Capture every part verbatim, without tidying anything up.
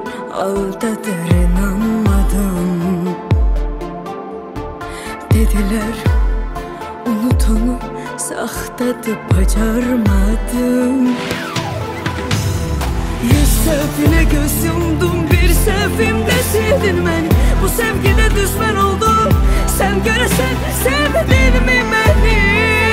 aldatır inanmadım. Dediler unut onu, saxtadı bacarmadım. Yüz sefine göz yumdum, bir sefimde sildin beni. Bu sevgide düşman oldum, sen göresen sevdin mi beni?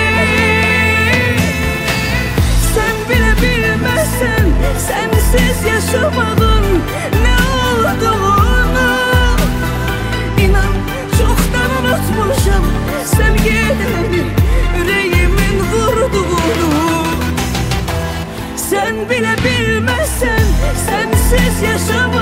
Sen bile bilmezsen, sensiz yaşamadın ne olduğunu. İnan çoktan unutmuşum sevgilini, yüreğimin vurduğunu. Sen bile bilmezsen, sensiz yaşamadın.